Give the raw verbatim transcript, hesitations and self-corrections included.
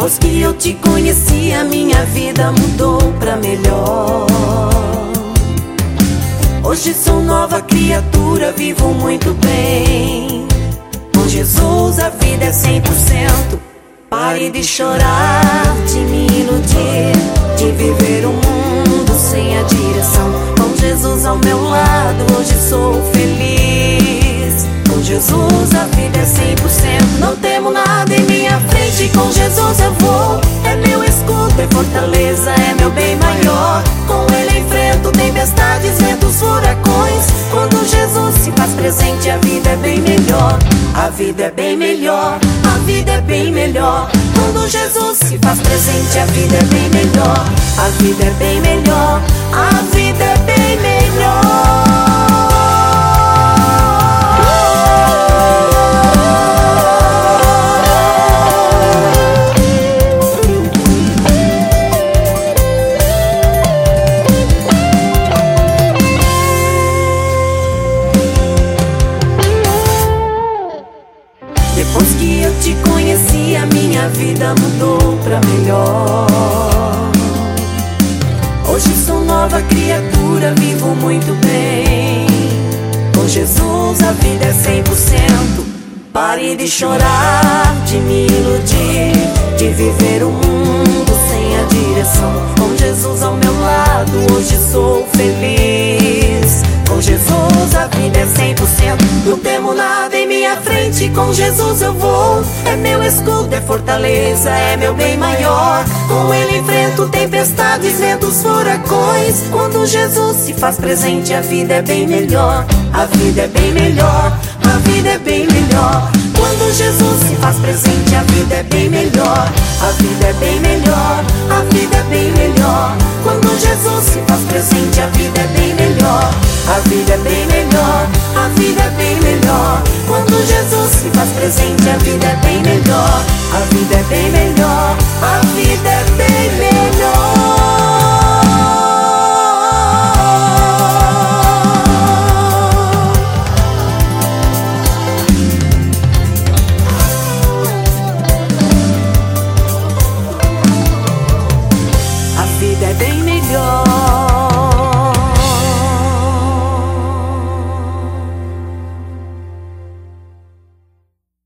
Depois que eu te conheci, a minha vida mudou pra melhor. Hoje sou nova criatura, vivo muito bem. Com Jesus a vida é cem por cento. Pare de chorar, de me iludir, de viver um mundo sem a direção. Com Jesus ao meu lado, hoje sou feliz. Com Jesus a vida é cem por cento. Não temo nada em minha frente, com Jesus eu vou. É meu escudo, é fortaleza, é meu bem maior. Com Ele enfrento tempestades, ventos, furacões. Quando Jesus se faz presente, a vida é bem melhor. A vida é bem melhor, a vida é bem melhor. Quando Jesus se faz presente, a vida é bem melhor. A vida é bem melhor, a vida é bem melhor. Depois que eu te conheci, a minha vida mudou pra melhor. Hoje sou nova criatura, vivo muito bem. Com Jesus a vida é cem por cento. Pare de chorar, de me iludir, de viver um mundo sem a direção. Com Jesus ao meu lado, hoje sou feliz. Com Jesus a vida é cem por cento. Não temo nada em minha frente, com Jesus eu vou. É meu escudo, é fortaleza, é meu bem maior. Com Ele enfrento tempestades, ventos, furacões. Quando Jesus se faz presente, a vida é bem melhor. A vida é bem melhor, a vida é bem melhor. Quando Jesus se faz presente, a vida é bem melhor. A vida é bem melhor, a vida é bem melhor. Quando Jesus se faz presente, a vida é bem melhor. A vida é bem melhor, a vida é bem melhor. Quando Jesus se faz presente, a vida é bem melhor.